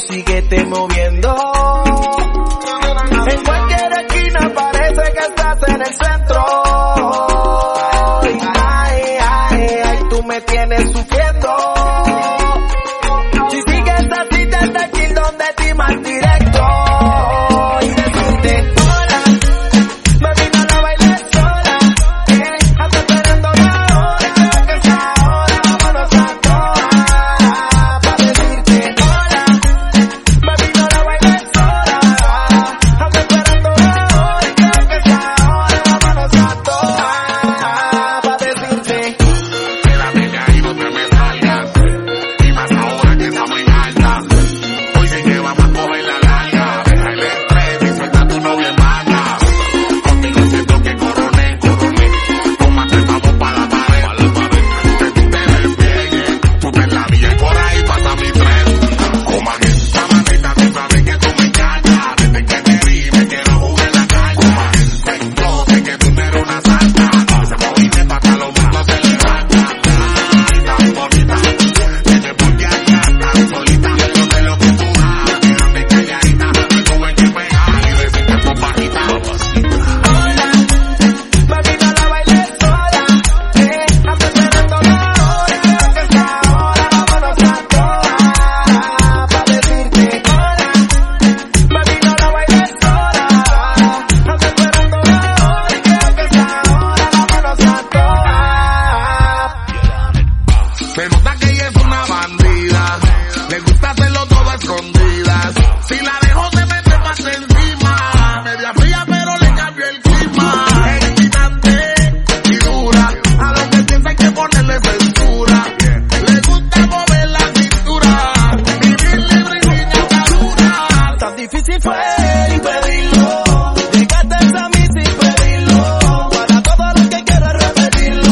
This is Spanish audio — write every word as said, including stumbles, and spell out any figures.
síguete moviendo. En cualquier esquina parece que estás en el centro. Ay, ay, ay, tú me tienes sufriendo. Si sigues así desde aquí donde ti más directo. Y decirte hola, me vino a la bailar sola. Eh, ando esperando la hora, que es ahora, vámonos a todas. Pa' decirte hola, me vino a la bailar sola. Ando esperando la hora, que es ahora, vámonos a todas. Pa' decirte quédate ahí, no te me salgas. Y más ahora que estamos en alta. Hoy sí que vamos a coger la larga. Deja el estrés y suelta tu novia en banda. Conmigo siento que coroné, coroné. Tómate, vamos pa' la pared. Que tú te despegues. Tú te la vía y por ahí pasa mi tren. Coma que esta mamita, tú sabes que tú me encantas. Desde que te vi me quiero jugar la carta. Yo sé que tú no eres una santa. Ese movimiento hasta los muertos se levantan. Ay, tan bonita. Tiene por qué allá tan solita. Yo sé lo que tú das. Quédate calladita. Me tuve que pegar y decirte por bajita. hola, me vino a la bailar sola. Eh, ando esperando la hora, que es ahora, vámonos a todas. Pa' decirte hola, me vino a la bailar sola. Ando esperando la hora, que es ahora, vámonos a todas. Se nota que ella es una bandida. Le gusta hacerlo todo a escondidas. Si la dejo se mete más encima. Media fría pero le cambio el clima. Es excitante y dura. A lo que piensa hay que ponerle censura. Le gusta mover la cintura. Vivir libre y sin atadura. Tan difícil fue